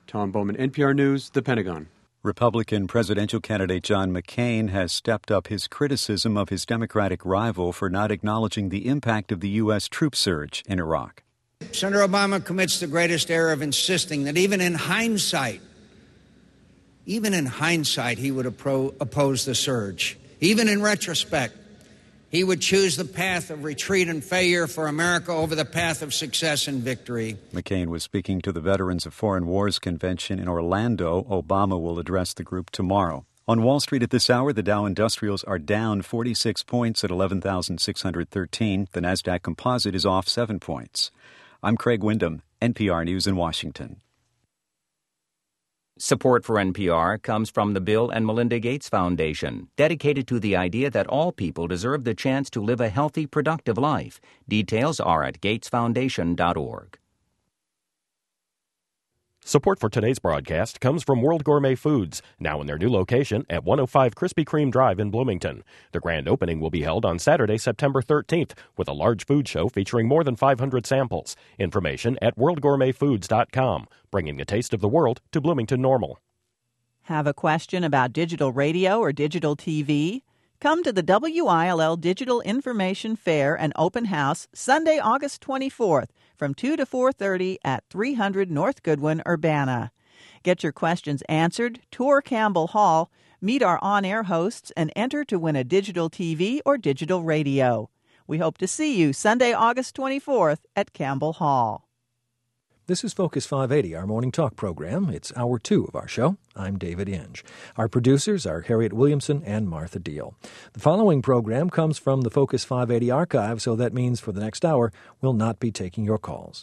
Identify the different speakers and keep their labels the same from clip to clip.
Speaker 1: Tom Bowman, NPR News, the Pentagon.
Speaker 2: Republican presidential candidate John McCain has stepped up his criticism of his Democratic rival for not acknowledging the impact of the U.S. troop surge in Iraq.
Speaker 3: Senator Obama commits the greatest error of insisting that even in hindsight, he would oppose the surge. Even in retrospect, he would choose the path of retreat and failure for America over the path of success and victory.
Speaker 2: McCain was speaking to the Veterans of Foreign Wars convention in Orlando. Obama will address the group tomorrow. On Wall Street at this hour, the Dow Industrials are down 46 points at 11,613. The Nasdaq Composite is off 7 points. I'm Craig Windham, NPR News in Washington.
Speaker 4: Support for NPR comes from the Bill and Melinda Gates Foundation, dedicated to the idea that all people deserve the chance to live a healthy, productive life. Details are at gatesfoundation.org.
Speaker 5: Support for today's broadcast comes from World Gourmet Foods, now in their new location at 105 Krispy Kreme Drive in Bloomington. The grand opening will be held on Saturday, September 13th, with a large food show featuring more than 500 samples. Information at worldgourmetfoods.com, bringing the taste of the world to Bloomington Normal.
Speaker 6: Have a question about digital radio or digital TV? Come to the WILL Digital Information Fair and Open House Sunday, August 24th from 2 to 4:30 at 300 North Goodwin, Urbana. Get your questions answered, tour Campbell Hall, meet our on-air hosts, and enter to win a digital TV or digital radio. We hope to see you Sunday, August 24th at Campbell Hall.
Speaker 7: This is Focus 580, our morning talk program. It's hour 2 of our show. I'm David Inge. Our producers are Harriet Williamson and Martha Deal. The following program comes from the Focus 580 archive, so that means for the next hour, we'll not be taking your calls.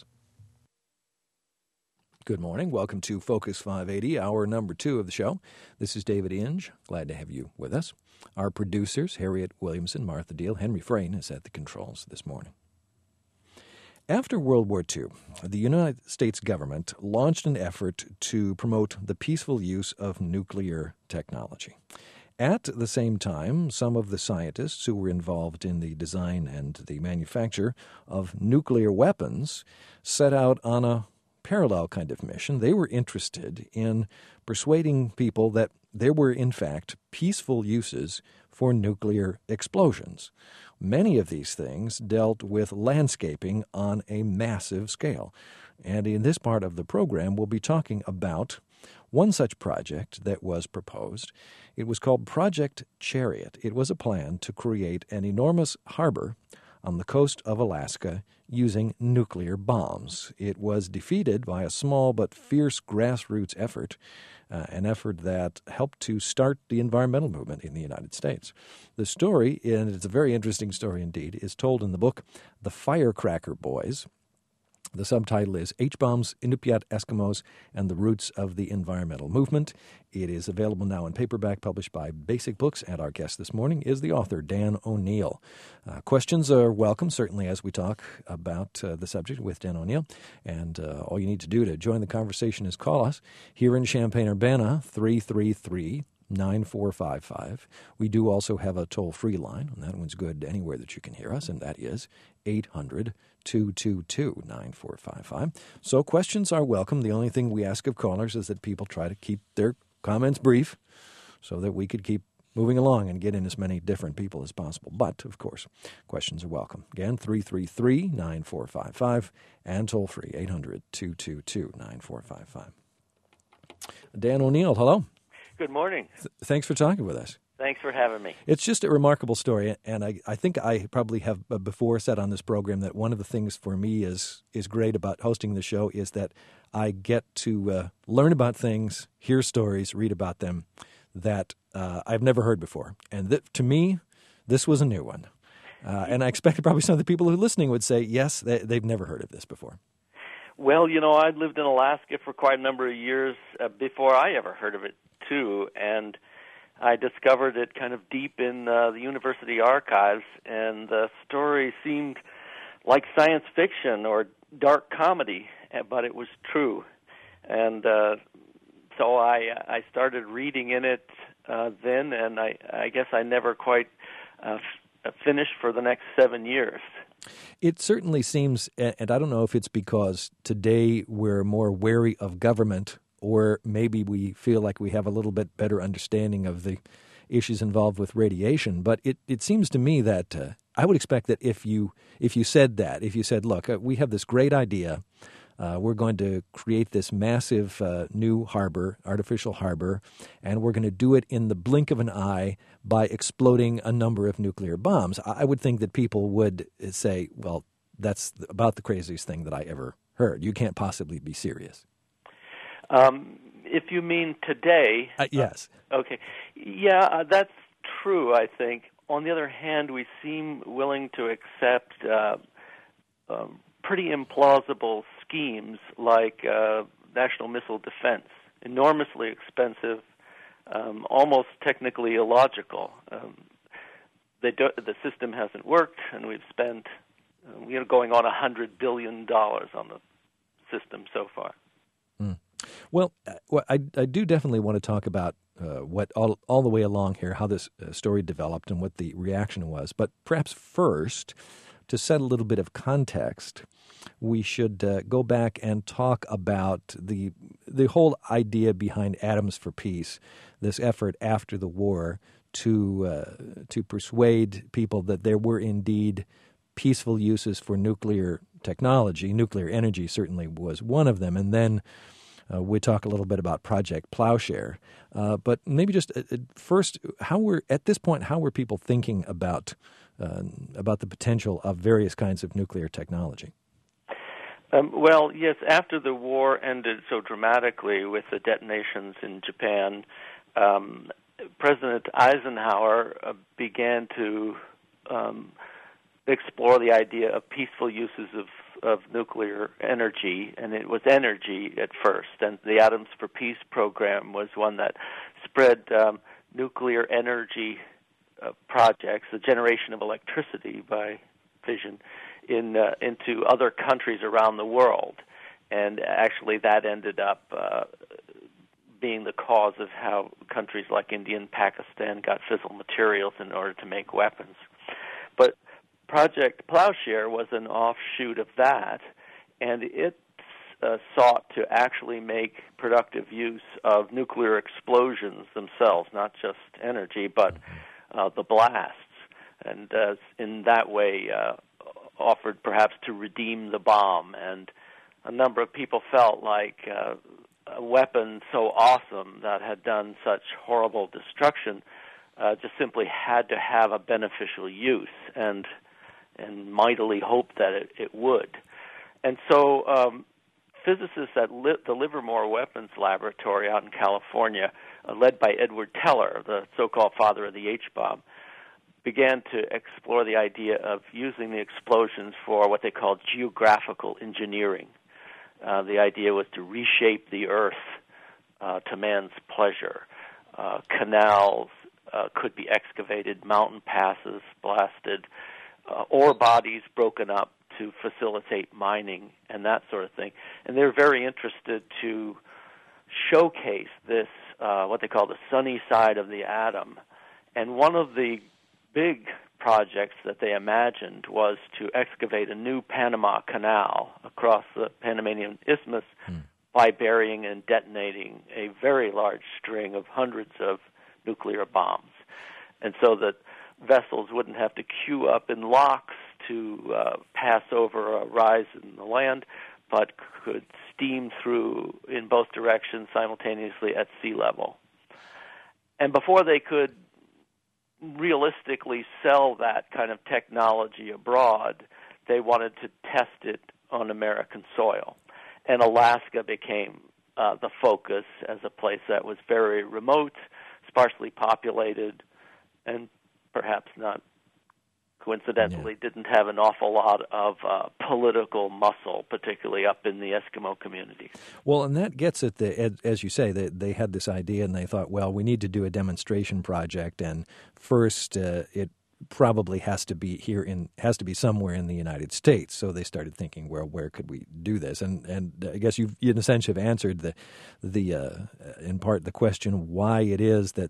Speaker 7: Good morning. Welcome to Focus 580, hour number 2 of the show. This is David Inge. Glad to have you with us. Our producers, Harriet Williamson, Martha Deal. Henry Frayne is at the controls this morning. After World War II, the United States government launched an effort to promote the peaceful use of nuclear technology. At the same time, some of the scientists who were involved in the design and the manufacture of nuclear weapons set out on a parallel kind of mission. They were interested in persuading people that there were, in fact, peaceful uses for nuclear explosions. Many of these things dealt with landscaping on a massive scale. And in this part of the program, we'll be talking about one such project that was proposed. It was called Project Chariot. It was a plan to create an enormous harbor on the coast of Alaska using nuclear bombs. It was defeated by a small but fierce grassroots effort, an effort that helped to start the environmental movement in the United States. The story, and it's a very interesting story indeed, is told in the book The Firecracker Boys. The subtitle is H-Bombs, Inupiat Eskimos, and the Roots of the Environmental Movement. It is available now in paperback, published by Basic Books, and our guest this morning is the author, Dan O'Neill. Questions are welcome, certainly, as we talk about the subject with Dan O'Neill. And all you need to do to join the conversation is call us here in Champaign-Urbana, 333-9455. We do also have a toll-free line, and that one's good anywhere that you can hear us, and that is 800-222-9455. So questions are welcome. The only thing we ask of callers is that people try to keep their comments brief so that we could keep moving along and get in as many different people as possible. But, of course, questions are welcome. Again, 333-9455 and toll-free, 800-222-9455. Dan O'Neill, hello.
Speaker 8: Good morning.
Speaker 7: Thanks for talking with us.
Speaker 8: Thanks for having me.
Speaker 7: It's just a remarkable story, and I think I probably have before said on this program that one of the things for me is great about hosting the show is that I get to learn about things, hear stories, read about them that I've never heard before. And to me, this was a new one. And I expect probably some of the people who are listening would say, yes, they've never heard of this before.
Speaker 8: Well, I'd lived in Alaska for quite a number of years before I ever heard of it, too, and I discovered it kind of deep in the university archives, and the story seemed like science fiction or dark comedy, but it was true. And so I started reading in it then, and I guess I never quite finished for the next 7 years.
Speaker 7: It certainly seems, and I don't know if it's because today we're more wary of government or maybe we feel like we have a little bit better understanding of the issues involved with radiation. But it seems to me that I would expect that if you said, look, we have this great idea, we're going to create this massive new harbor, artificial harbor, and we're going to do it in the blink of an eye by exploding a number of nuclear bombs. I would think that people would say, well, that's about the craziest thing that I ever heard. You can't possibly be serious.
Speaker 8: If you mean today...
Speaker 7: yes.
Speaker 8: Okay. Yeah, that's true, I think. On the other hand, we seem willing to accept pretty implausible schemes like national missile defense, enormously expensive, almost technically illogical. The system hasn't worked, and we've spent going on $100 billion on the system so far.
Speaker 7: Well, I do definitely want to talk about what all the way along here, how this story developed and what the reaction was. But perhaps first, to set a little bit of context, we should go back and talk about the whole idea behind Atoms for Peace, this effort after the war to persuade people that there were indeed peaceful uses for nuclear technology. Nuclear energy certainly was one of them. And then we talk a little bit about Project Plowshare. But maybe just first, how were people thinking about the potential of various kinds of nuclear technology?
Speaker 8: Well, yes, after the war ended so dramatically with the detonations in Japan, President Eisenhower began to explore the idea of peaceful uses of nuclear energy, and it was energy at first. And the Atoms for Peace program was one that spread nuclear energy projects, the generation of electricity by fission, into other countries around the world. And actually that ended up being the cause of how countries like India and Pakistan got fissile materials in order to make weapons. But Project Plowshare was an offshoot of that, and it sought to actually make productive use of nuclear explosions themselves, not just energy, but the blasts, and in that way offered perhaps to redeem the bomb. And a number of people felt like a weapon so awesome that had done such horrible destruction just simply had to have a beneficial use, and mightily hoped that it would. And so physicists at the Livermore Weapons Laboratory out in California, led by Edward Teller, the so-called father of the H-bomb, began to explore the idea of using the explosions for what they called geographical engineering. The idea was to reshape the earth to man's pleasure. Canals could be excavated, mountain passes blasted, ore bodies broken up to facilitate mining and that sort of thing. And they're very interested to showcase this, what they call the sunny side of the atom. And one of the big projects that they imagined was to excavate a new Panama Canal across the Panamanian Isthmus by burying and detonating a very large string of hundreds of nuclear bombs. And so that vessels wouldn't have to queue up in locks to pass over a rise in the land, but could steam through in both directions simultaneously at sea level. And before they could realistically sell that kind of technology abroad, they wanted to test it on American soil. And Alaska became the focus as a place that was very remote, sparsely populated, and perhaps not coincidentally didn't have an awful lot of political muscle, particularly up in the Eskimo community.
Speaker 7: Well, and that gets at as you say, they had this idea and they thought, well, we need to do a demonstration project, and first it probably has to be somewhere in the United States. So they started thinking, well, where could we do this? And I guess you in a sense have answered the in part the question why it is that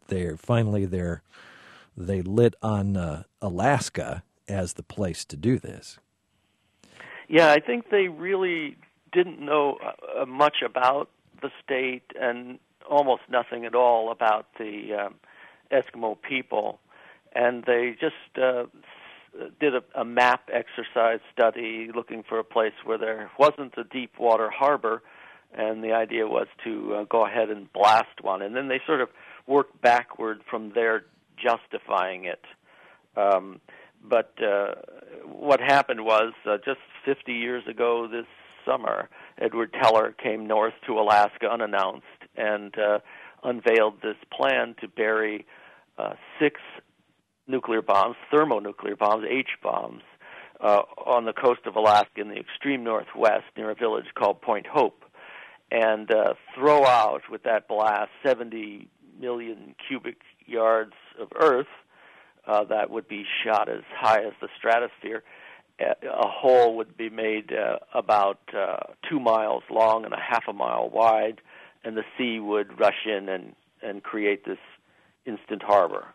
Speaker 7: they lit on Alaska as the place to do this.
Speaker 8: Yeah, I think they really didn't know much about the state and almost nothing at all about the Eskimo people. And they just did a map exercise study looking for a place where there wasn't a deep water harbor, and the idea was to go ahead and blast one. And then they sort of worked backward from there, justifying it. But what happened was just 50 years ago this summer, Edward Teller came north to Alaska unannounced and unveiled this plan to bury 6 nuclear bombs, thermonuclear bombs, H-bombs, on the coast of Alaska in the extreme northwest near a village called Point Hope, and throw out with that blast 70 million cubic yards of earth that would be shot as high as the stratosphere. A hole would be made about 2 miles long and a half a mile wide, and the sea would rush in and create this instant harbor.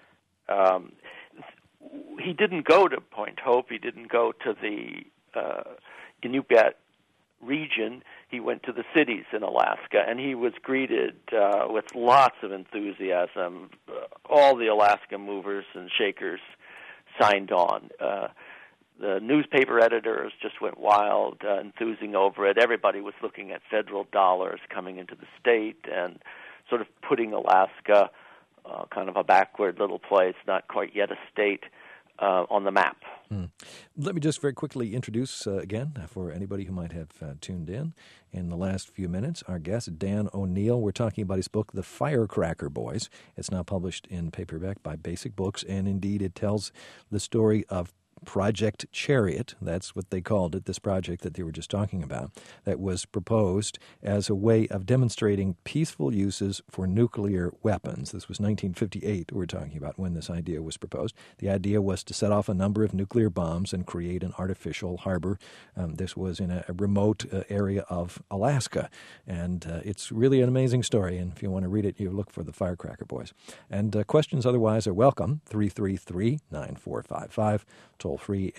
Speaker 8: He didn't go to Point Hope. He didn't go to the Inupiat region. He went to the cities in Alaska, and he was greeted with lots of enthusiasm. All the Alaska movers and shakers signed on. The newspaper editors just went wild, enthusing over it. Everybody was looking at federal dollars coming into the state and sort of putting Alaska, kind of a backward little place, not quite yet a state, on the map.
Speaker 7: Let me just very quickly introduce again, for anybody who might have tuned in the last few minutes, our guest, Dan O'Neill. We're talking about his book, The Firecracker Boys. It's now published in paperback by Basic Books, and indeed it tells the story of Project Chariot. That's what they called it, this project that they were just talking about, that was proposed as a way of demonstrating peaceful uses for nuclear weapons. This was 1958 we're talking about when this idea was proposed. The idea was to set off a number of nuclear bombs and create an artificial harbor. This was in a remote area of Alaska, and it's really an amazing story, and if you want to read it, you look for The Firecracker Boys. And questions otherwise are welcome, 333-9455. Toll-free,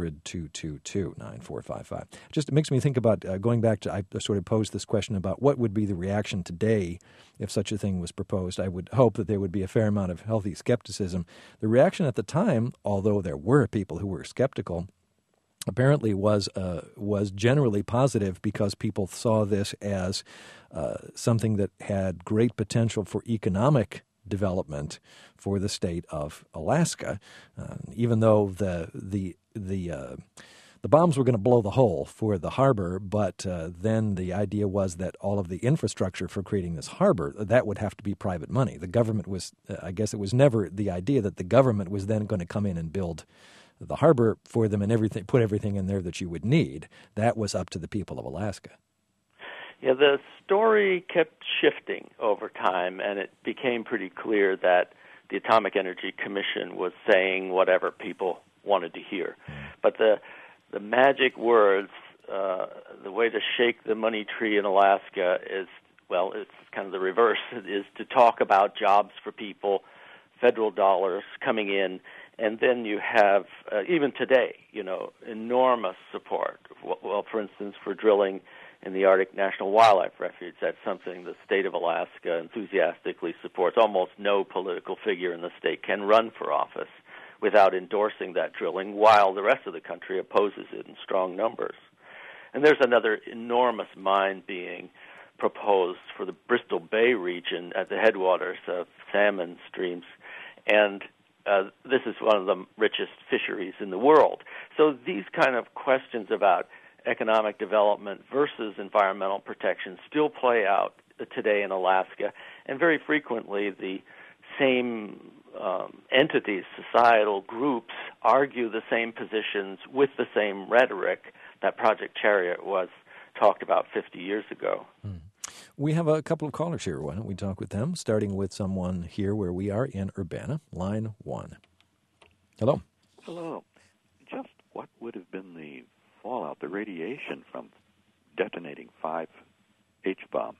Speaker 7: 800-222-9455. Just, it makes me think about going back to, I sort of posed this question about what would be the reaction today if such a thing was proposed. I would hope that there would be a fair amount of healthy skepticism. The reaction at the time, although there were people who were skeptical, apparently was generally positive because people saw this as something that had great potential for economic development for the state of Alaska, even though the bombs were going to blow the hole for the harbor, but then the idea was that all of the infrastructure for creating this harbor, that would have to be private money. The government was, I guess it was never the idea that the government was then going to come in and build the harbor for them and everything, put everything in there that you would need. That was up to the people of Alaska.
Speaker 8: Yeah, the story kept shifting over time, and it became pretty clear that the Atomic Energy Commission was saying whatever people wanted to hear. But the magic words, the way to shake the money tree in Alaska is, well, it's kind of the reverse. It is to talk about jobs for people, federal dollars coming in, and then you have, even today, enormous support. Well, for instance, for drilling in the Arctic National Wildlife Refuge. That's something the state of Alaska enthusiastically supports. Almost no political figure in the state can run for office without endorsing that drilling, while the rest of the country opposes it in strong numbers. And there's another enormous mine being proposed for the Bristol Bay region at the headwaters of salmon streams, and this is one of the richest fisheries in the world. So these kind of questions about economic development versus environmental protection still play out today in Alaska, and very frequently the same entities, societal groups, argue the same positions with the same rhetoric that Project Chariot was talked about 50 years ago.
Speaker 7: We have a couple of callers here. Why don't we talk with them, starting with someone here where we are in Urbana, line 1. Hello.
Speaker 9: Hello. Just what would have been the fallout, the radiation from detonating 5 H-bombs?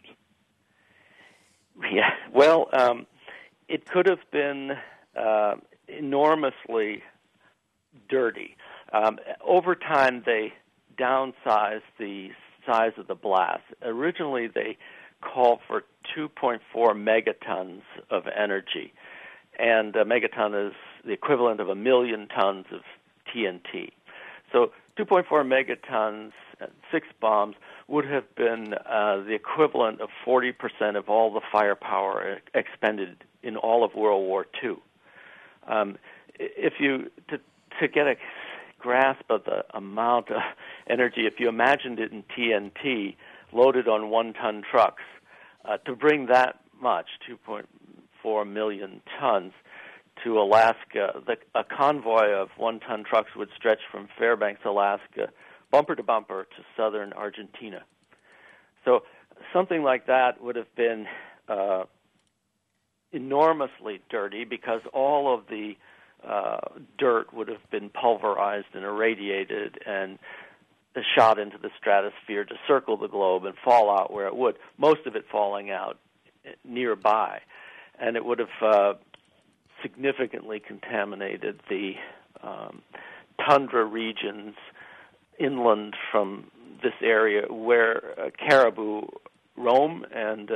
Speaker 8: Yeah, well, it could have been enormously dirty. Over time, they downsized the size of the blast. Originally, they call for 2.4 megatons of energy. And a megaton is the equivalent of 1 million tons of TNT. So 2.4 megatons, 6 bombs, would have been the equivalent of 40% of all the firepower expended in all of World War II. If you to get a grasp of the amount of energy, if you imagined it in TNT loaded on 1-ton trucks, to bring that much, 2.4 million tons, to Alaska, a convoy of 1-ton trucks would stretch from Fairbanks, Alaska, bumper to bumper to southern Argentina. So something like that would have been enormously dirty because all of the dirt would have been pulverized and irradiated and shot into the stratosphere to circle the globe and fall out where it would, most of it falling out nearby. And it would have significantly contaminated the tundra regions inland from this area where caribou roam and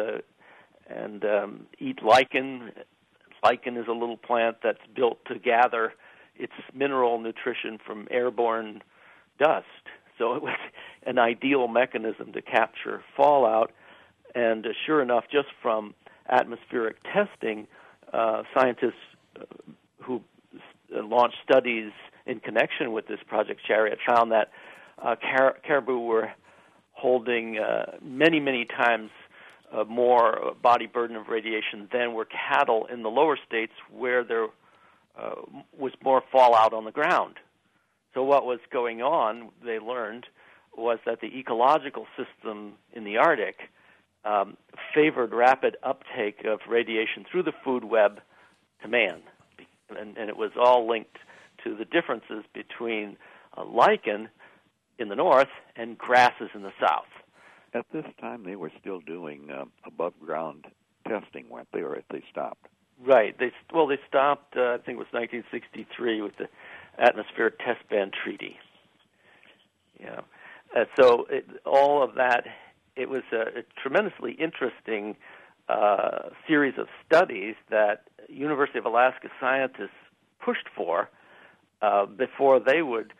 Speaker 8: eat lichen. Lichen is a little plant that's built to gather its mineral nutrition from airborne dust. So it was an ideal mechanism to capture fallout. And sure enough, just from atmospheric testing, scientists who launched studies in connection with this Project Chariot found that caribou were holding many, many times more body burden of radiation than were cattle in the lower states where there was more fallout on the ground. So what was going on, they learned, was that the ecological system in the Arctic favored rapid uptake of radiation through the food web to man. And it was all linked to the differences between lichen in the north and grasses in the south.
Speaker 9: At this time, they were still doing above-ground testing, weren't they, or they stopped?
Speaker 8: Right. They stopped, I think it was 1963, with the Atmospheric Test Ban Treaty. Yeah. So all of that, it was a tremendously interesting series of studies that University of Alaska scientists pushed for before they would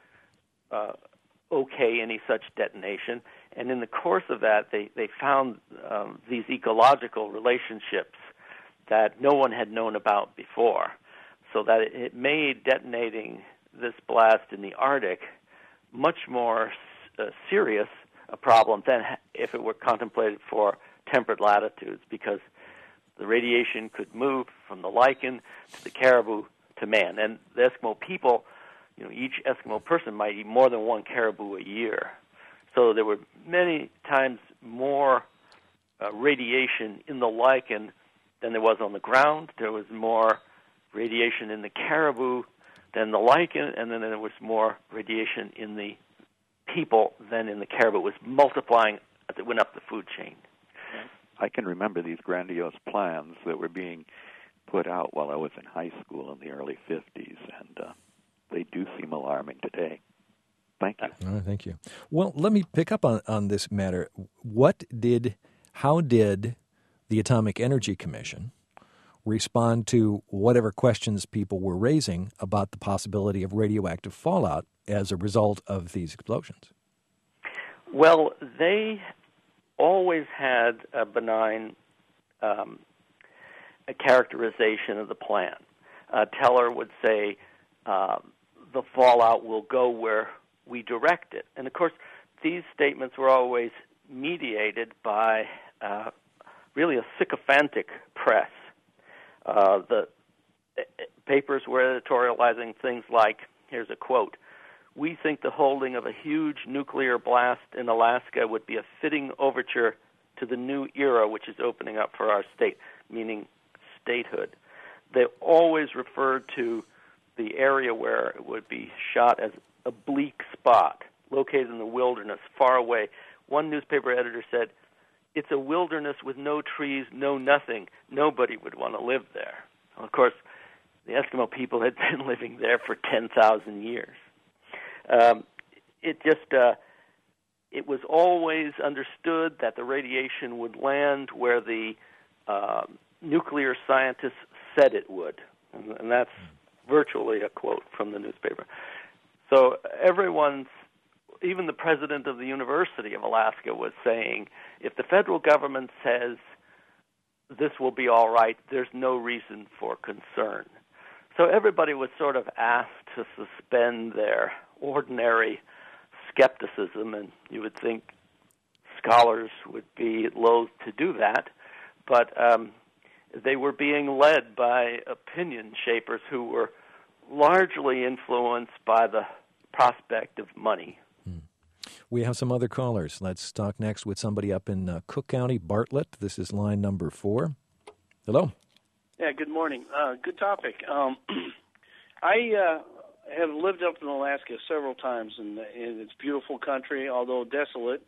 Speaker 8: okay any such detonation. And in the course of that, they found these ecological relationships that no one had known about before, so that it made detonating this blast in the Arctic much more serious a problem than if it were contemplated for temperate latitudes, because the radiation could move from the lichen to the caribou to man. And the Eskimo people, each Eskimo person might eat more than one caribou a year. So there were many times more radiation in the lichen than there was on the ground. There was more radiation in the caribou than the lichen, and then there was more radiation in the people than in the caribou. It was multiplying as it went up the food chain.
Speaker 9: I can remember these grandiose plans that were being put out while I was in high school in the early 50s, and they do seem alarming today. Thank you.
Speaker 7: All right, thank you. Well, let me pick up on this matter. How did the Atomic Energy Commission respond to whatever questions people were raising about the possibility of radioactive fallout as a result of these explosions?
Speaker 8: Well, they always had a benign a characterization of the plan. Teller would say the fallout will go where we direct it. And, of course, these statements were always mediated by really a sycophantic press. The papers were editorializing things like, here's a quote, "We think the holding of a huge nuclear blast in Alaska would be a fitting overture to the new era which is opening up for our state," meaning statehood. They always referred to the area where it would be shot as a bleak spot, located in the wilderness, far away. One newspaper editor said, "It's a wilderness with no trees, no nothing. Nobody would want to live there." Well, of course, the Eskimo people had been living there for 10,000 years. It just it was always understood that the radiation would land where the nuclear scientists said it would. And that's virtually a quote from the newspaper. So even the president of the University of Alaska was saying, if the federal government says this will be all right, there's no reason for concern. So everybody was sort of asked to suspend their ordinary skepticism, and you would think scholars would be loath to do that, but they were being led by opinion shapers who were largely influenced by the prospect of money.
Speaker 7: We have some other callers. Let's talk next with somebody up in Cook County, Bartlett. This is line number 4. Hello.
Speaker 10: Yeah, good morning. Good topic. I have lived up in Alaska several times, and it's beautiful country, although desolate.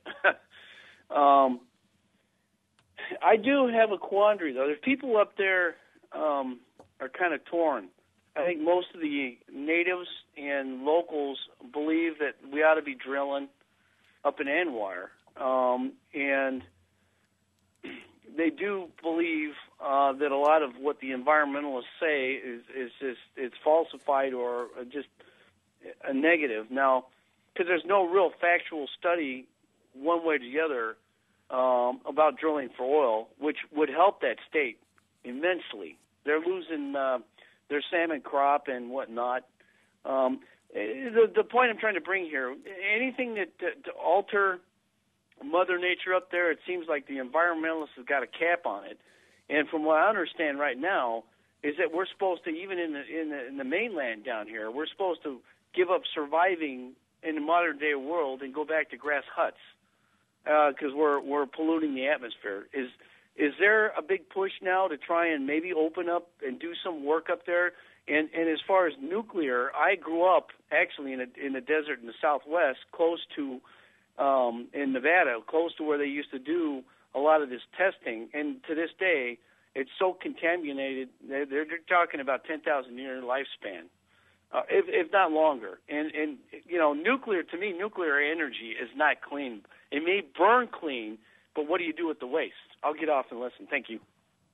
Speaker 10: I do have a quandary, though. There's people up there are kind of torn. I think most of the natives and locals believe that we ought to be drilling up in ANWR, and they do believe that a lot of what the environmentalists say is just it's falsified or just a negative. Now, because there's no real factual study one way or the other about drilling for oil, which would help that state immensely. They're losing their salmon crop and whatnot. The point I'm trying to bring here, anything that to alter Mother Nature up there, it seems like the environmentalists have got a cap on it. And from what I understand right now, is that we're supposed to, even in the mainland down here, we're supposed to give up surviving in the modern day world and go back to grass huts because we're polluting the atmosphere. Is there a big push now to try and maybe open up and do some work up there? And as far as nuclear, I grew up actually in the desert in the Southwest, close to in Nevada, close to where they used to do a lot of this testing. And to this day, it's so contaminated. They're talking about 10,000-year lifespan, if not longer. And you know, nuclear, to me, nuclear energy is not clean. It may burn clean, but what do you do with the waste? I'll get off and listen. Thank you.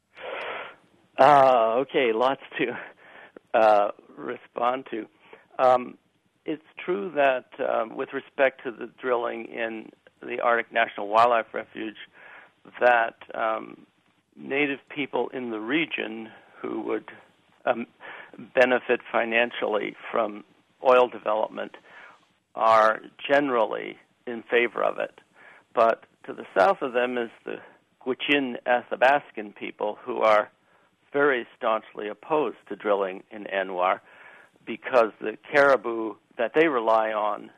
Speaker 8: Okay, lots to respond to. It's true that with respect to the drilling in the Arctic National Wildlife Refuge, that Native people in the region who would benefit financially from oil development are generally in favor of it. But to the south of them is the Gwich'in Athabascan people who are very staunchly opposed to drilling in ANWR because the caribou that they rely on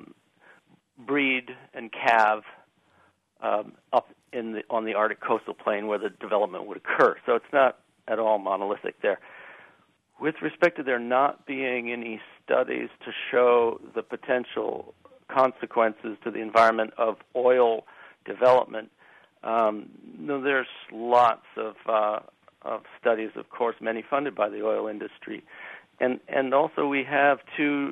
Speaker 8: breed and calve up on the Arctic coastal plain where the development would occur. So it's not at all monolithic there. With respect to there not being any studies to show the potential consequences to the environment of oil development, no, there's lots of studies, of course, many funded by the oil industry. And also we have, too,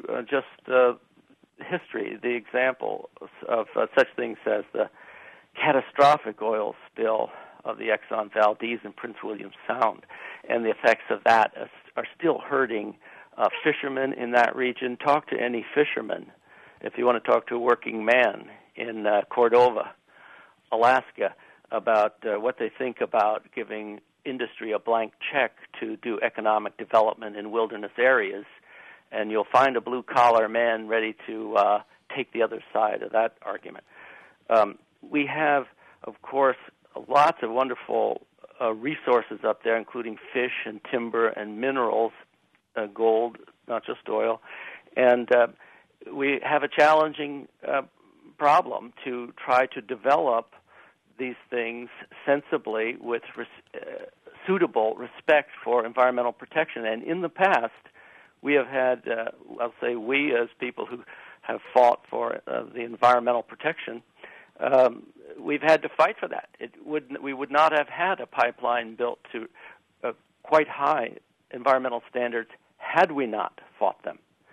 Speaker 8: history, the example of such things as the catastrophic oil spill of the Exxon Valdez in Prince William Sound. And the effects of that are still hurting fishermen in that region. Talk to any fisherman if you want to talk to a working man in Cordova, Alaska, about what they think about giving industry a blank check to do economic development in wilderness areas, and you'll find a blue-collar man ready to take the other side of that argument. We have, of course, lots of wonderful resources up there, including fish and timber and minerals, gold, not just oil. And we have a challenging problem to try to develop these things sensibly with suitable respect for environmental protection. And in the past, we have had, I'll say we as people who have fought for the environmental protection, we've had to fight for that. We would not have had a pipeline built to quite high environmental standards had we not fought them.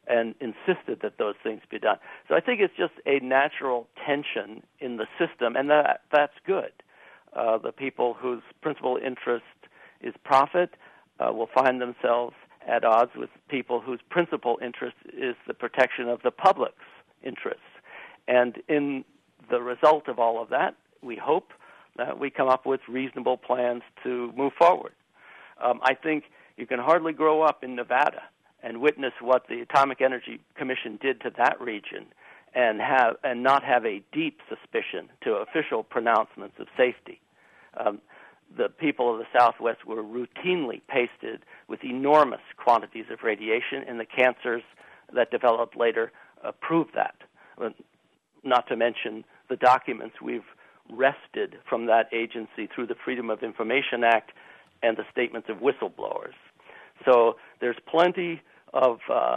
Speaker 8: and insisted that those things be done. So I think it's just a natural tension in the system, and that's good. The people whose principal interest is profit will find themselves at odds with people whose principal interest is the protection of the public's interests. And in the result of all of that, we hope that we come up with reasonable plans to move forward. I think you can hardly grow up in Nevada and witness what the Atomic Energy Commission did to that region and not have a deep suspicion to official pronouncements of safety. The people of the Southwest were routinely pasted with enormous quantities of radiation, and the cancers that developed later proved that. Not to mention the documents we've wrested from that agency through the Freedom of Information Act and the statements of whistleblowers. So there's plenty of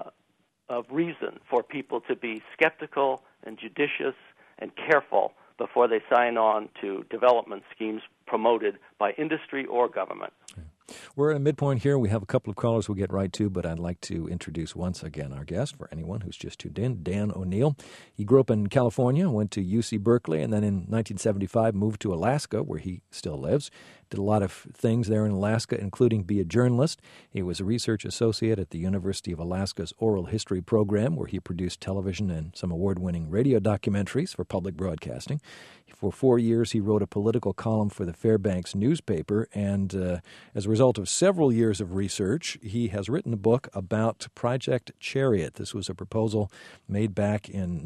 Speaker 8: reason for people to be skeptical and judicious and careful before they sign on to development schemes promoted by industry or government.
Speaker 7: We're at a midpoint here. We have a couple of callers we'll get right to, but I'd like to introduce once again our guest for anyone who's just tuned in, Dan O'Neill. He grew up in California, went to UC Berkeley, and then in 1975 moved to Alaska, where he still lives. Did a lot of things there in Alaska, including be a journalist. He was a research associate at the University of Alaska's Oral History program, where he produced television and some award-winning radio documentaries for public broadcasting. For 4 years, he wrote a political column for the Fairbanks newspaper, and as a result of several years of research, he has written a book about Project Chariot. This was a proposal made back in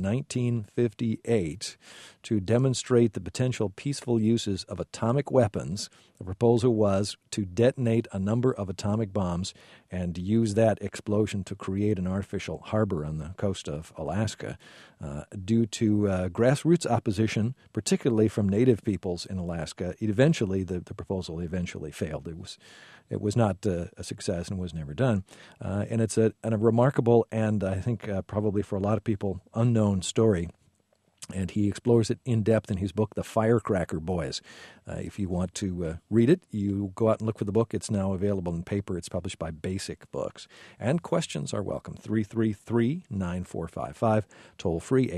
Speaker 7: 1958 to demonstrate the potential peaceful uses of atomic weapons. The proposal was to detonate a number of atomic bombs and use that explosion to create an artificial harbor on the coast of Alaska. Due to grassroots opposition, particularly from native peoples in Alaska, the proposal eventually failed. It was not a success and was never done. And it's a remarkable and I think probably for a lot of people unknown story. And he explores it in depth in his book, The Firecracker Boys. If you want to read it, you go out and look for the book. It's now available in paper. It's published by Basic Books. And questions are welcome. 333-9455, toll free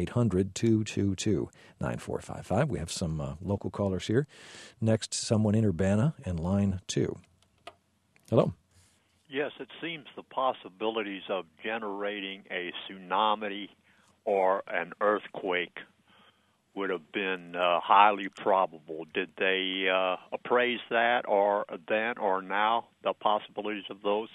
Speaker 7: 800-222-9455. We have some local callers here. Next, someone in Urbana and line 2. Hello.
Speaker 11: Yes, it seems the possibilities of generating a tsunami or an earthquake would have been highly probable. Did they appraise that or then or now, the possibilities of those?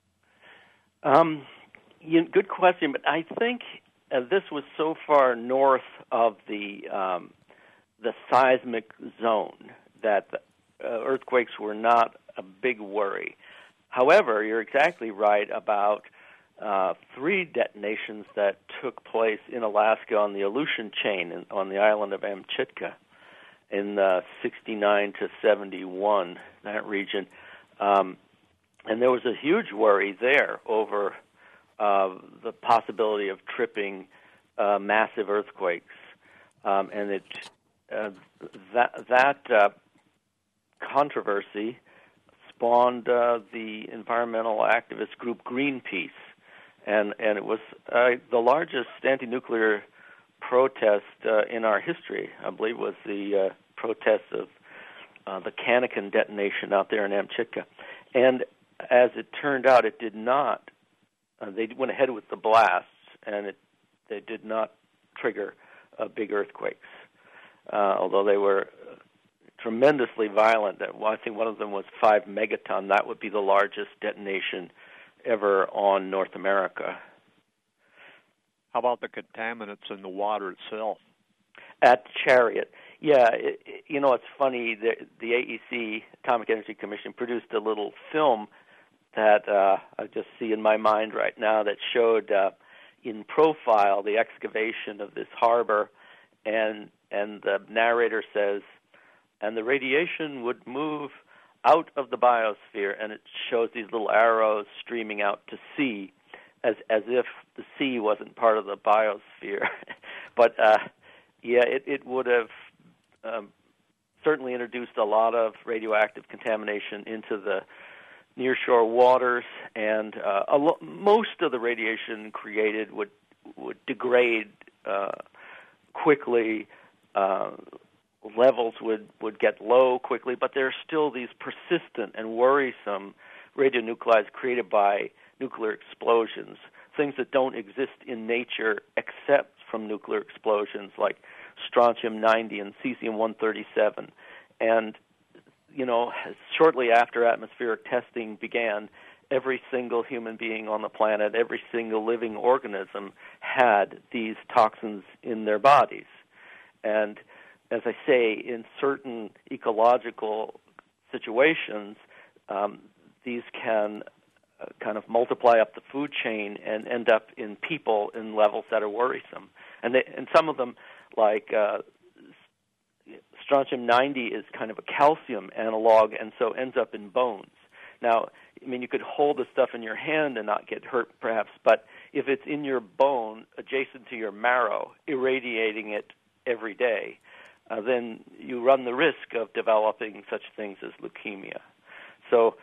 Speaker 8: Good question, but I think this was so far north of the seismic zone that earthquakes were not a big worry. However, you're exactly right about 3 detonations that took place in Alaska on the Aleutian Chain on the island of Amchitka in 69 to 71, that region. And there was a huge worry there over the possibility of tripping massive earthquakes. And that controversy spawned the environmental activist group Greenpeace. And it was the largest anti-nuclear protest in our history, I believe, was the protest of the Cannikin detonation out there in Amchitka. And as it turned out, it did not. They went ahead with the blasts, and they did not trigger big earthquakes, although they were tremendously violent. I think one of them was 5 megaton. That would be the largest detonation ever on North America.
Speaker 11: How about the contaminants in the water itself?
Speaker 8: At Chariot, yeah, it's funny. The AEC, Atomic Energy Commission, produced a little film that I just see in my mind right now that showed in profile the excavation of this harbor, and the narrator says, and the radiation would move out of the biosphere, and it shows these little arrows streaming out to sea, as if the sea wasn't part of the biosphere. But it would have certainly introduced a lot of radioactive contamination into nearshore waters, and most of the radiation created would degrade quickly. Levels would get low quickly, but there are still these persistent and worrisome radionuclides created by nuclear explosions, things that don't exist in nature except from nuclear explosions, like strontium-90 and cesium-137. And, shortly after atmospheric testing began, every single human being on the planet, every single living organism had these toxins in their bodies. And as I say, in certain ecological situations, these can kind of multiply up the food chain and end up in people in levels that are worrisome. And some of them, like strontium-90, is kind of a calcium analog, and so ends up in bones. Now, you could hold the stuff in your hand and not get hurt, perhaps, but if it's in your bone, adjacent to your marrow, irradiating it every day, then you run the risk of developing such things as leukemia. So,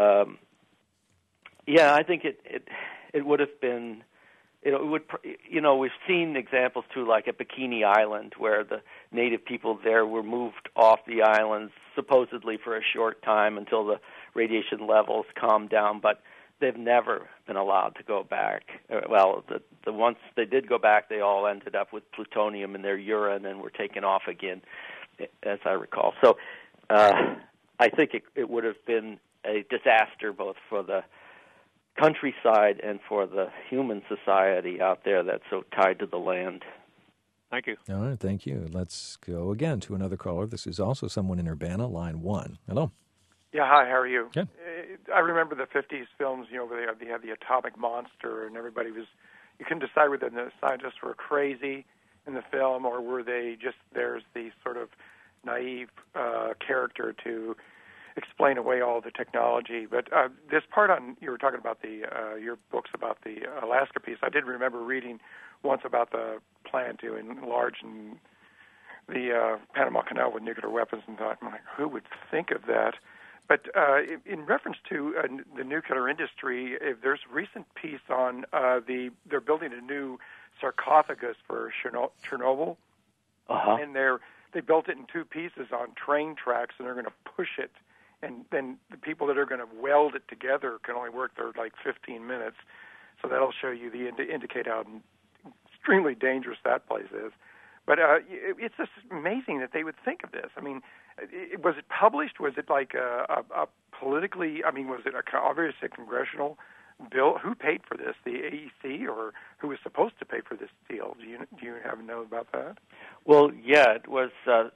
Speaker 8: I think it would have been, we've seen examples too, like at Bikini Island, where the native people there were moved off the islands supposedly for a short time until the radiation levels calmed down, but they've never been allowed to go back. Well, the once they did go back, they all ended up with plutonium in their urine and were taken off again, as I recall. So I think it would have been a disaster both for the countryside and for the human society out there that's so tied to the land.
Speaker 11: Thank you.
Speaker 7: All right, thank you. Let's go again to another caller. This is also someone in Urbana, line 1. Hello.
Speaker 12: Yeah, hi, how are you?
Speaker 7: Good.
Speaker 12: I remember the 50s films, where they had the atomic monster and everybody was, you couldn't decide whether the scientists were crazy in the film or were they just, there's the sort of naive character to explain away all the technology. But this part on, you were talking about your books about the Alaska piece, I did remember reading once about the plan to enlarge the Panama Canal with nuclear weapons and thought, who would think of that? But in reference to the nuclear industry, there's a recent piece on they're building a new sarcophagus for Chernobyl, and they built it in two pieces on train tracks, and they're going to push it, and then the people that are going to weld it together can only work there like 15 minutes. So that'll show you indicate how extremely dangerous that place is. But it's just amazing that they would think of this. Was it published? Was it like a politically? Was it obviously a congressional bill? Who paid for this? The AEC, or who was supposed to pay for this deal? Do you have know about that?
Speaker 8: Well, yeah, it was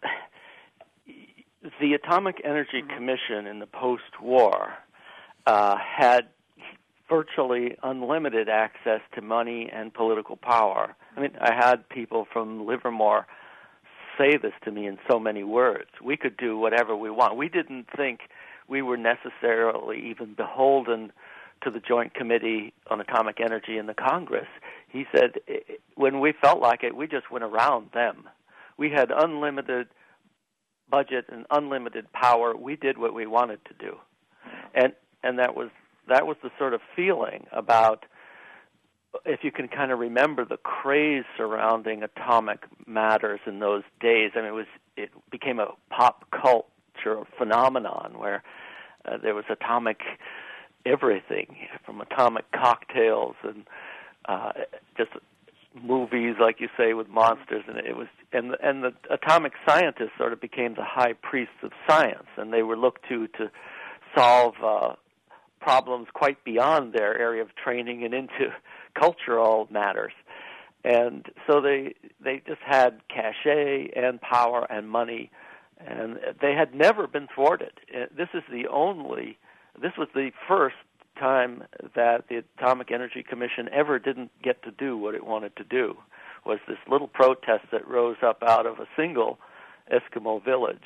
Speaker 8: the Atomic Energy Commission in the post-war had virtually unlimited access to money and political power. I had people from Livermore say this to me in so many words. We could do whatever we want. We didn't think we were necessarily even beholden to the Joint Committee on Atomic Energy in the Congress. He said, when we felt like it, we just went around them. We had unlimited budget and unlimited power. We did what we wanted to do. And that was the sort of feeling about, if you can kind of remember the craze surrounding atomic matters in those days. It became a pop culture phenomenon where there was atomic everything, from atomic cocktails and just movies, like you say, with monsters, and the atomic scientists sort of became the high priests of science, and they were looked to solve problems quite beyond their area of training and into cultural matters. And so they just had cachet and power and money, and they had never been thwarted. This was the first time that the Atomic Energy Commission ever didn't get to do what it wanted to do, was this little protest that rose up out of a single Eskimo village.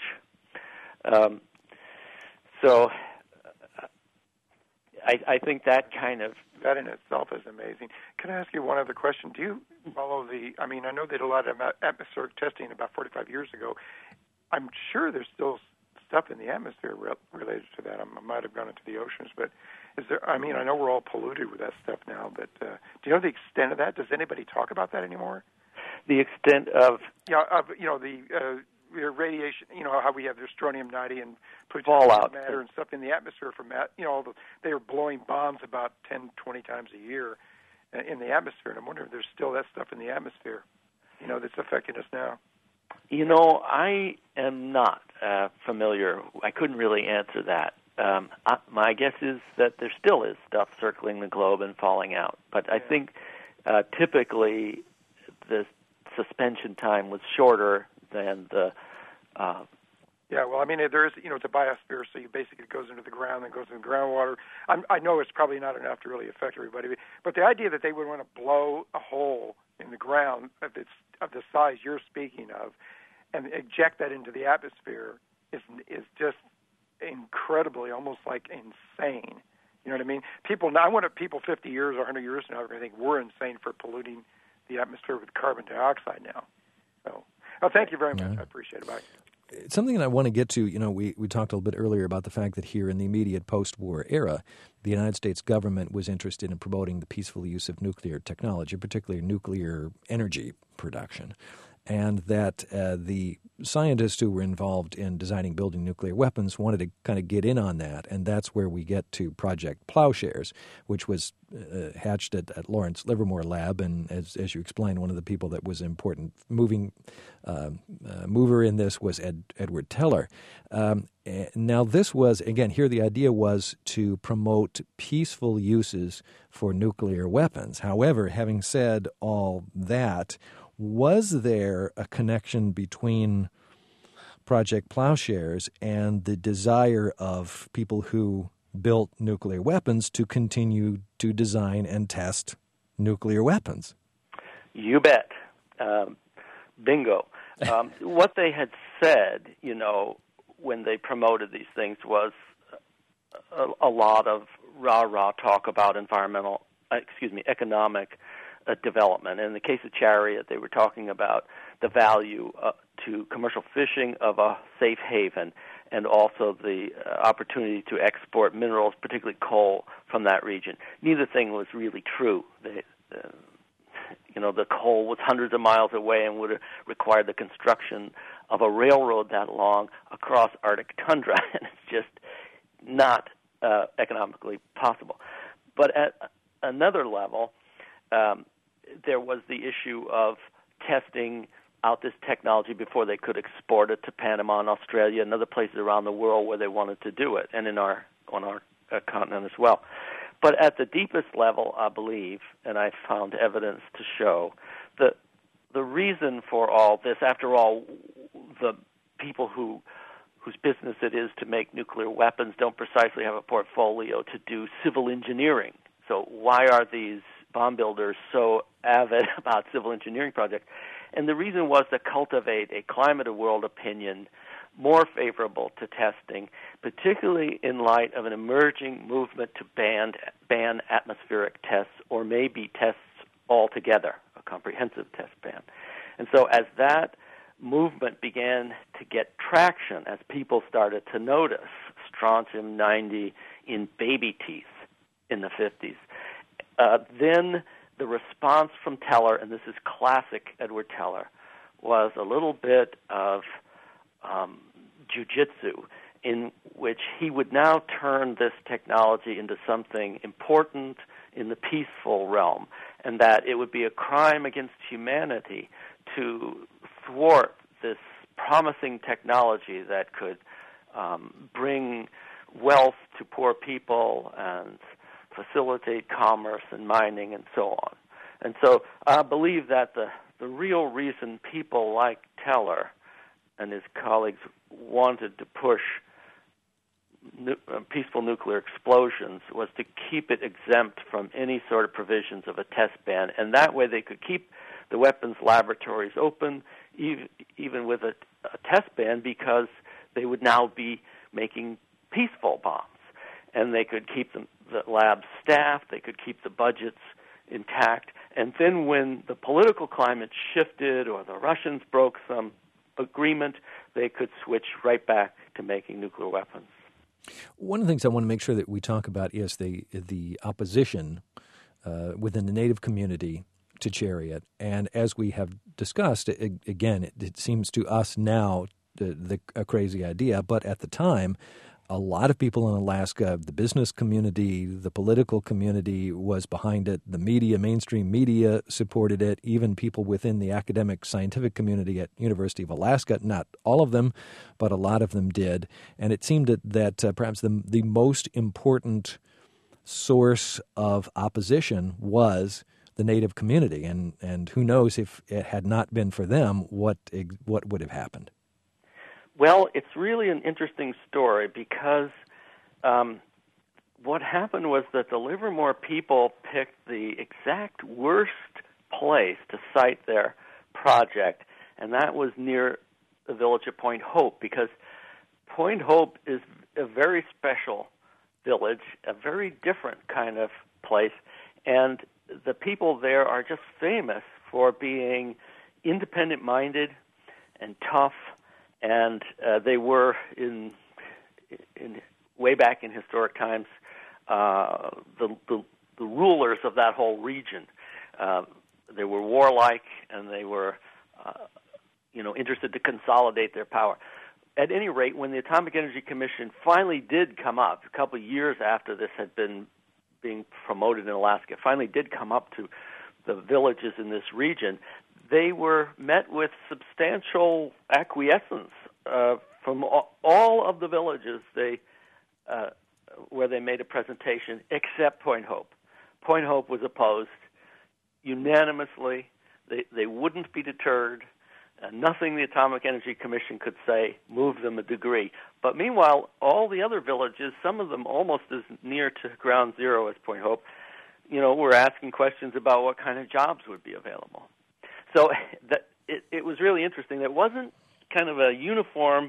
Speaker 8: So I think that
Speaker 12: that in itself is amazing. Can I ask you one other question? Do you follow I know they did a lot of atmospheric testing about 45 years ago. I'm sure there's still stuff in the atmosphere related to that. I might have gone into the oceans, but is there? I mean, I know we're all polluted with that stuff now, but do you know the extent of that? Does anybody talk about that anymore?
Speaker 8: The extent of
Speaker 12: the radiation. You know how we have the strontium-90 and
Speaker 8: fallout
Speaker 12: matter and stuff in the atmosphere from that. You know, they are blowing bombs about 10, 20 times a year in the atmosphere, and I'm wondering if there's still that stuff in the atmosphere, you know, that's affecting us now.
Speaker 8: You know, I am not familiar. I couldn't really answer that. My guess is that there still is stuff circling the globe and falling out. But I think typically the suspension time was shorter than the...
Speaker 12: Yeah, well, I mean, there is, you know, it's a biosphere, so you basically it goes into the ground and goes into groundwater. I know it's probably not enough to really affect everybody, but the idea that they would want to blow a hole in the ground of the size you're speaking of and eject that into the atmosphere is just incredibly, almost like insane. You know what I mean? I wonder if people 50 years or 100 years from now are going to think we're insane for polluting the atmosphere with carbon dioxide now. So, thank you very much. I appreciate it. Bye.
Speaker 7: Something that I want to get to, you know, we talked a little bit earlier about the fact that here in the immediate post-war era, the United States government was interested in promoting the peaceful use of nuclear technology, particularly nuclear energy production, and that the scientists who were involved in designing, building nuclear weapons wanted to kind of get in on that, and that's where we get to Project Plowshares, which was hatched at Lawrence Livermore Lab, and as you explained, one of the people that was an important mover in this was Edward Teller. Now this was, again, here the idea was to promote peaceful uses for nuclear weapons. However, having said all that, was there a connection between Project Plowshares and the desire of people who built nuclear weapons to continue to design and test nuclear weapons?
Speaker 8: You bet. Bingo. What they had said, you know, when they promoted these things was a lot of rah-rah talk about economic development. In the case of Chariot, they were talking about the value to commercial fishing of a safe haven and also the opportunity to export minerals, particularly coal, from that region. Neither thing was really true. The coal was hundreds of miles away and would have required the construction of a railroad that long across Arctic tundra, and it's just not economically possible. But at another level, there was the issue of testing out this technology before they could export it to Panama and Australia and other places around the world where they wanted to do it, and on our continent as well. But at the deepest level, I believe, and I found evidence to show, that the reason for all this, after all, the people whose business it is to make nuclear weapons don't precisely have a portfolio to do civil engineering. So why are these bomb builders so avid about civil engineering projects? And the reason was to cultivate a climate of world opinion more favorable to testing, particularly in light of an emerging movement to ban atmospheric tests, or maybe tests altogether, a comprehensive test ban. And so as that movement began to get traction, as people started to notice strontium-90 in baby teeth in the 50s, then the response from Teller, and this is classic Edward Teller, was a little bit of jujitsu, in which he would now turn this technology into something important in the peaceful realm, and that it would be a crime against humanity to thwart this promising technology that could bring wealth to poor people and facilitate commerce and mining and so on. And so I believe that the real reason people like Teller and his colleagues wanted to push peaceful nuclear explosions was to keep it exempt from any sort of provisions of a test ban, and that way they could keep the weapons laboratories open even with a test ban, because they would now be making peaceful bombs, and they could keep the labs staffed, they could keep the budgets intact, and then when the political climate shifted or the Russians broke some agreement, they could switch right back to making nuclear weapons.
Speaker 7: One of the things I want to make sure that we talk about is the opposition within the Native community to Chariot. And as we have discussed, again, it seems to us now a crazy idea, but at the time, a lot of people in Alaska, the business community, the political community was behind it. The media, mainstream media supported it. Even people within the academic scientific community at University of Alaska, not all of them, but a lot of them did. And it seemed that perhaps the most important source of opposition was the Native community. And who knows if it had not been for them, what would have happened.
Speaker 8: Well, it's really an interesting story because what happened was that the Livermore people picked the exact worst place to site their project, and that was near the village of Point Hope, because Point Hope is a very special village, a very different kind of place, and the people there are just famous for being independent-minded and tough. And they were in way back in historic times the rulers of that whole region. They were warlike, and they were interested to consolidate their power. At any rate, when the Atomic Energy Commission finally did come up, a couple of years after this had been being promoted in Alaska, finally did come up to the villages in this region, they were met with substantial acquiescence from all of the villages where they made a presentation, except Point Hope. Point Hope was opposed unanimously. They wouldn't be deterred. Nothing the Atomic Energy Commission could say moved them a degree. But meanwhile, all the other villages, some of them almost as near to ground zero as Point Hope, were asking questions about what kind of jobs would be available. So it was really interesting. It wasn't kind of a uniform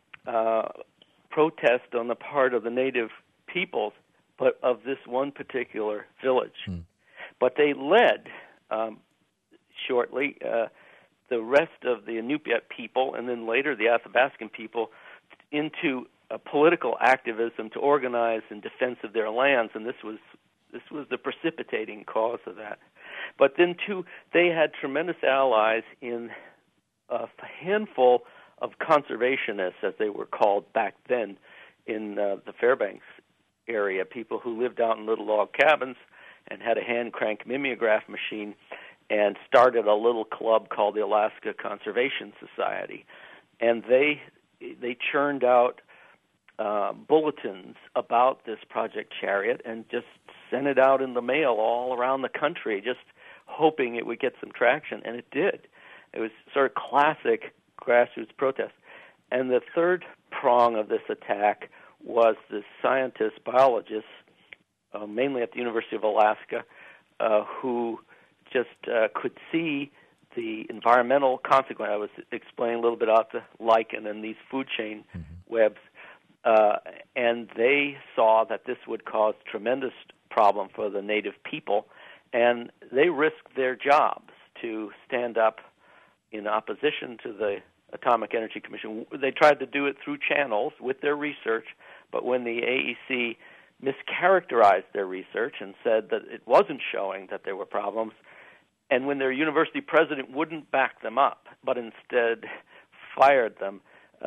Speaker 8: protest on the part of the Native peoples, but of this one particular village. But they led shortly the rest of the Inupiat people, and then later the Athabascan people, into a political activism to organize in defense of their lands, and this was the precipitating cause of that. But then, too, they had tremendous allies in a handful of conservationists, as they were called back then, in the Fairbanks area, people who lived out in little log cabins and had a hand-crank mimeograph machine and started a little club called the Alaska Conservation Society. And they churned out bulletins about this Project Chariot and just sent it out in the mail all around the country, just hoping it would get some traction, and it did. It was sort of classic grassroots protest. And the third prong of this attack was the scientists, biologists, mainly at the University of Alaska, who just could see the environmental consequence. I was explaining a little bit about the lichen and these food chain webs, and they saw that this would cause tremendous problem for the Native people, and they risked their jobs to stand up in opposition to the Atomic Energy Commission. They tried to do it through channels with their research, but when the AEC mischaracterized their research and said that it wasn't showing that there were problems, and when their university president wouldn't back them up, but instead fired them,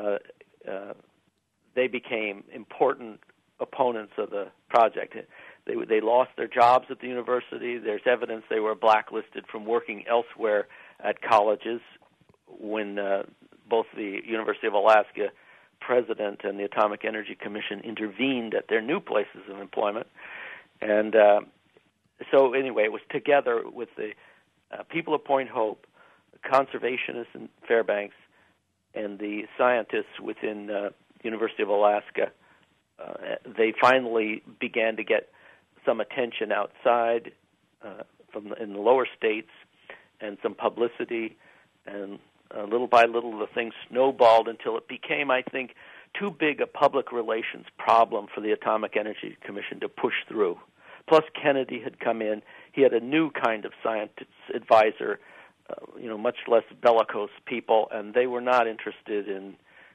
Speaker 8: they became important opponents of the project. They lost their jobs at the university. There's evidence they were blacklisted from working elsewhere at colleges when both the University of Alaska president and the Atomic Energy Commission intervened at their new places of employment. And so anyway, it was together with the people of Point Hope, the conservationists in Fairbanks, and the scientists within University of Alaska, they finally began to get some attention outside in the lower states and some publicity, and little by little the thing snowballed until it became, I think, too big a public relations problem for the Atomic Energy Commission to push through. Plus Kennedy had come in. He had a new kind of scientist advisor, much less bellicose people, and they were not interested in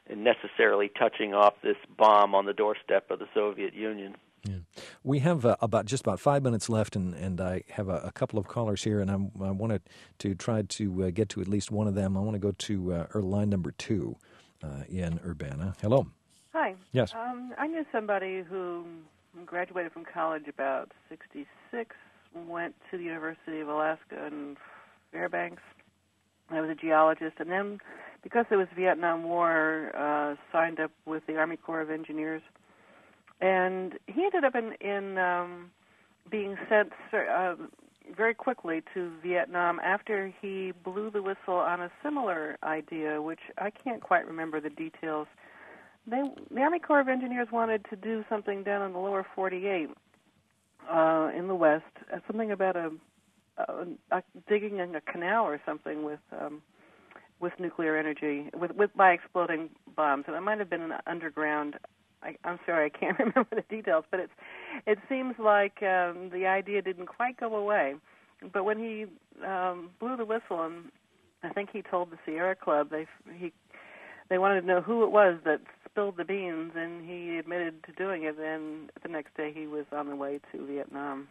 Speaker 8: necessarily touching off this bomb on the doorstep of the Soviet Union.
Speaker 7: Yeah. We have about 5 minutes left, and I have a couple of callers here, and I wanted to try to get to at least one of them. I want to go to line number 2 in Urbana. Hello.
Speaker 13: Hi.
Speaker 7: Yes.
Speaker 13: I knew somebody who graduated from college about 66, went to the University of Alaska in Fairbanks. I was a geologist, and then because there was Vietnam War, signed up with the Army Corps of Engineers. And he ended up in being sent very quickly to Vietnam after he blew the whistle on a similar idea, which I can't quite remember the details. The Army Corps of Engineers wanted to do something down in the lower 48 in the West, something about digging in a canal or something with nuclear energy, by exploding bombs. And it might have been an underground. I'm sorry, I can't remember the details, but it seems like the idea didn't quite go away. But when he blew the whistle, and I think he told the Sierra Club, they wanted to know who it was that spilled the beans, and he admitted to doing it. And the next day, he was on the way to Vietnam.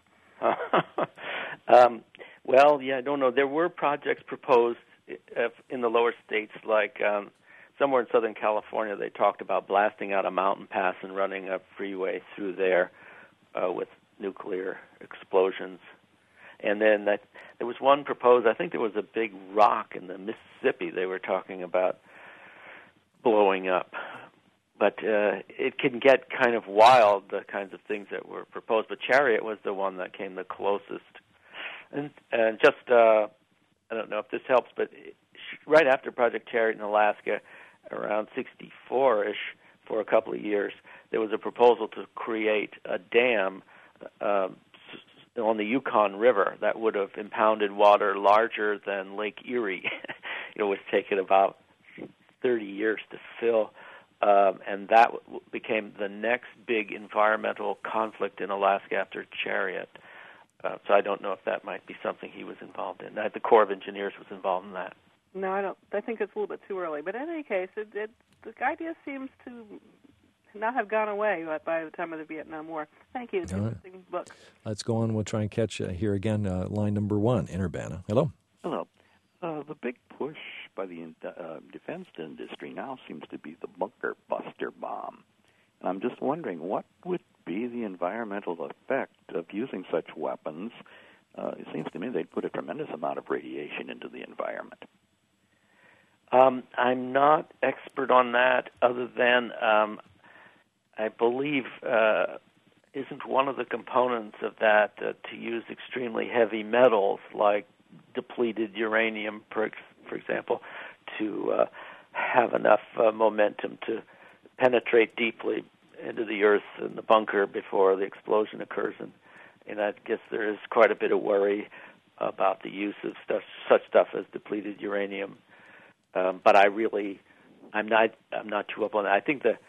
Speaker 8: Well, yeah, I don't know. There were projects proposed in the lower states, like somewhere in Southern California, they talked about blasting out a mountain pass and running a freeway through there with nuclear explosions. And then there was one proposed, I think there was a big rock in the Mississippi they were talking about blowing up. But it can get kind of wild, the kinds of things that were proposed. But Chariot was the one that came the closest. And just, I don't know if this helps, but right after Project Chariot in Alaska, around 64-ish, for a couple of years, there was a proposal to create a dam on the Yukon River that would have impounded water larger than Lake Erie. It was taken about 30 years to fill, and that became the next big environmental conflict in Alaska after Chariot. So I don't know if that might be something he was involved in. The Corps of Engineers was involved in that.
Speaker 13: No, I don't. I think it's a little bit too early. But in any case, the idea seems to not have gone away by the time of the Vietnam War. Thank you. It's an interesting book.
Speaker 7: Let's go on. We'll try and catch here again, line number 1 in Urbana. Hello.
Speaker 9: Hello. The big push by the defense industry now seems to be the bunker buster bomb. And I'm just wondering, what would be the environmental effect of using such weapons? It seems to me they'd put a tremendous amount of radiation into the environment.
Speaker 8: I'm not expert on that, other than I believe isn't one of the components of that to use extremely heavy metals like depleted uranium, for example, to have enough momentum to penetrate deeply into the earth and the bunker before the explosion occurs. And I guess there is quite a bit of worry about the use of such stuff as depleted uranium. But I'm not too up on that. I think the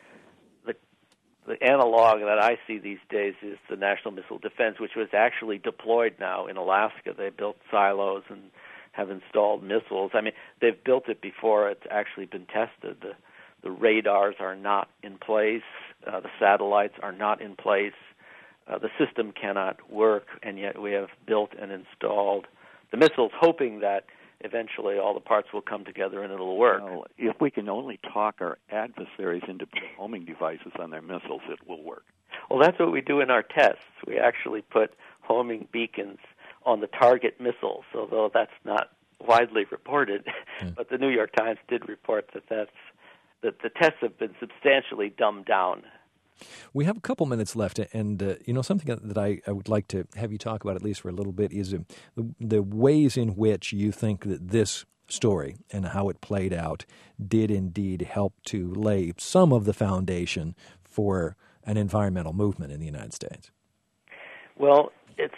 Speaker 8: analog that I see these days is the National Missile Defense, which was actually deployed now in Alaska. They built silos and have installed missiles. I mean, they've built it before it's actually been tested. The radars are not in place. The satellites are not in place. The system cannot work, and yet we have built and installed the missiles, hoping that eventually all the parts will come together and it'll work.
Speaker 9: Well, if we can only talk our adversaries into homing devices on their missiles, it will work.
Speaker 8: Well, that's what we do in our tests. We actually put homing beacons on the target missiles, although that's not widely reported. But the New York Times did report that the tests have been substantially dumbed down.
Speaker 7: We have a couple minutes left, and something that I would like to have you talk about, at least for a little bit, is the ways in which you think that this story and how it played out did indeed help to lay some of the foundation for an environmental movement in the United States.
Speaker 8: Well, it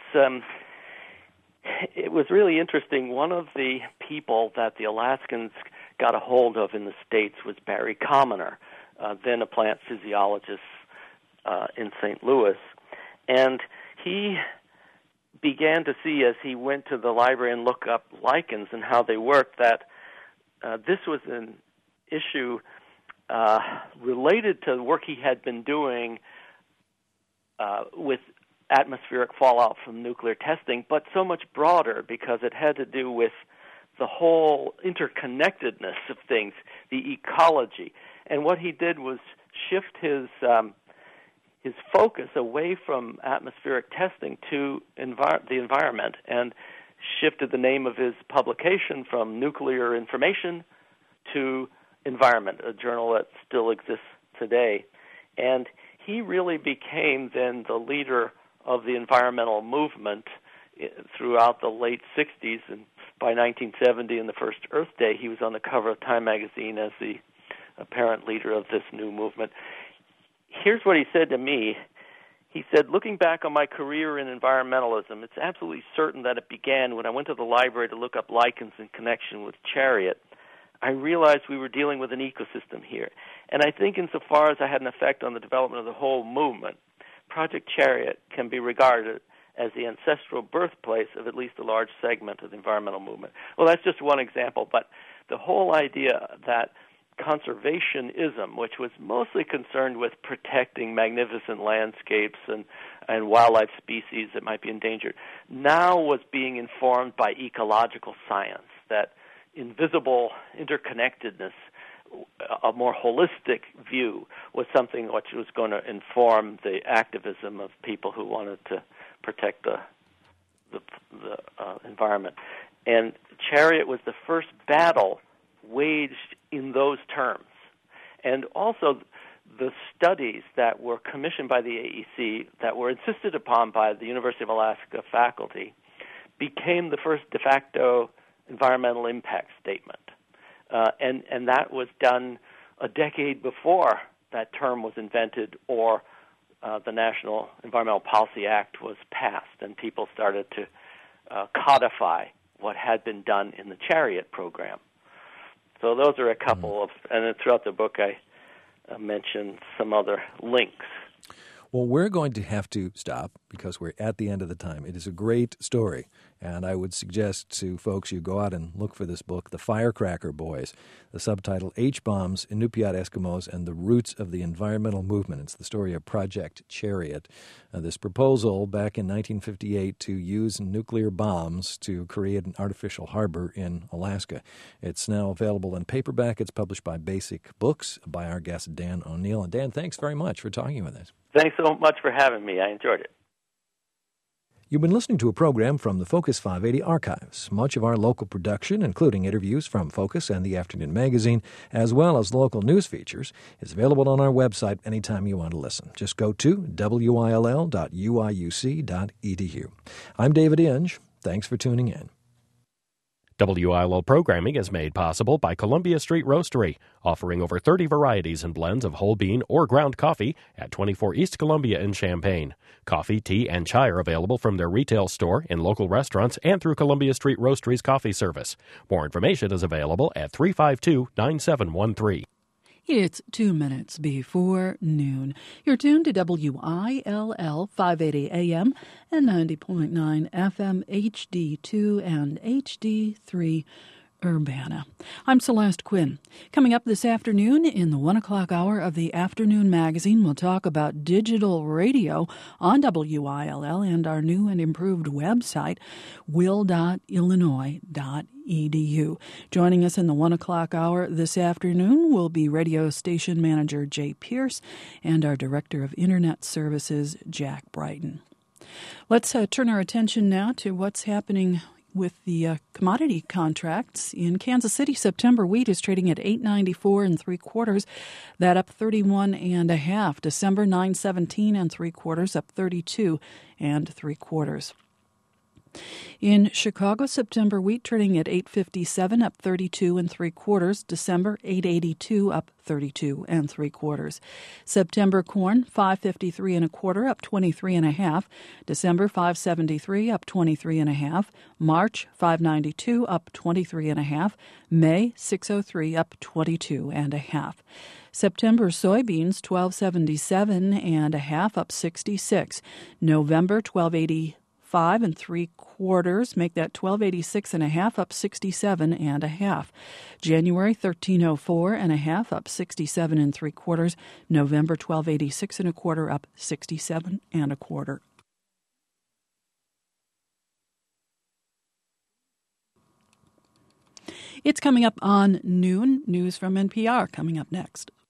Speaker 8: was really interesting. One of the people that the Alaskans got a hold of in the States was Barry Commoner, then a plant physiologist in St. Louis. And he began to see, as he went to the library and looked up lichens and how they worked, that this was an issue related to the work he had been doing with atmospheric fallout from nuclear testing, but so much broader because it had to do with the whole interconnectedness of things, the ecology. And what he did was shift his focus away from atmospheric testing to the environment, and shifted the name of his publication from Nuclear Information to Environment, a journal that still exists today. And he really became then the leader of the environmental movement throughout the late 60s, and by 1970, in the first Earth Day, he was on the cover of Time magazine as the apparent leader of this new movement. Here's what he said to me. He said, looking back on my career in environmentalism, it's absolutely certain that it began when I went to the library to look up lichens in connection with Chariot. I realized we were dealing with an ecosystem here. And I think insofar as I had an effect on the development of the whole movement, Project Chariot can be regarded as the ancestral birthplace of at least a large segment of the environmental movement. Well, that's just one example, but the whole idea that conservationism, which was mostly concerned with protecting magnificent landscapes and wildlife species that might be endangered, now was being informed by ecological science, that invisible interconnectedness, a more holistic view, was something which was going to inform the activism of people who wanted to protect the environment. And Chariot was the first battle waged in those terms. And also the studies that were commissioned by the AEC, that were insisted upon by the University of Alaska faculty, became the first de facto environmental impact statement. And that was done a decade before that term was invented or the National Environmental Policy Act was passed, and people started to codify what had been done in the Chariot program. So those are a couple of, and then throughout the book I mentioned some other links.
Speaker 7: Well, we're going to have to stop because we're at the end of the time. It is a great story, and I would suggest to folks you go out and look for this book, The Firecracker Boys, the subtitle H-Bombs, Inupiat Eskimos, and the Roots of the Environmental Movement. It's the story of Project Chariot, this proposal back in 1958 to use nuclear bombs to create an artificial harbor in Alaska. It's now available in paperback. It's published by Basic Books by our guest Dan O'Neill. And Dan, thanks very much for talking with us.
Speaker 8: Thanks so much for having me. I enjoyed it.
Speaker 7: You've been listening to a program from the Focus 580 archives. Much of our local production, including interviews from Focus and the Afternoon Magazine, as well as local news features, is available on our website anytime you want to listen. Just go to will.uiuc.edu. I'm David Inge. Thanks for tuning in.
Speaker 5: WILO programming is made possible by Columbia Street Roastery, offering over 30 varieties and blends of whole bean or ground coffee at 24 East Columbia in Champaign. Coffee, tea, and chai are available from their retail store, in local restaurants, and through Columbia Street Roastery's coffee service. More information is available at 352-9713.
Speaker 14: It's 2 minutes before noon. You're tuned to WILL 580 AM and 90.9 FM HD2 and HD3 Urbana. I'm Celeste Quinn. Coming up this afternoon in the 1 o'clock hour of the Afternoon Magazine, we'll talk about digital radio on WILL and our new and improved website, will.illinois.edu. Joining us in the 1 o'clock hour this afternoon will be radio station manager Jay Pierce and our director of Internet Services, Jack Brighton. Let's turn our attention now to what's happening with the commodity contracts. In Kansas City, September wheat is trading at $8.94 3/4. That up 31.5. December 9.17 3/4, up 32 3/4. In Chicago, September wheat trading at $8.57, up 32 3/4. December 8.82, up 32 3/4. September corn $5.53 1/4, up 23.5. December $5.73, up 23.5. March $5.92, up 23.5. May $6.03, up 22.5. September soybeans $12.77 1/2, up 66. November $12.84, 5 3/4, make that 1286.5, up 67.5. January 1304.5, up 67 3/4. November 1286 1/4, up 67 1/4. It's coming up on noon. News from NPR coming up next.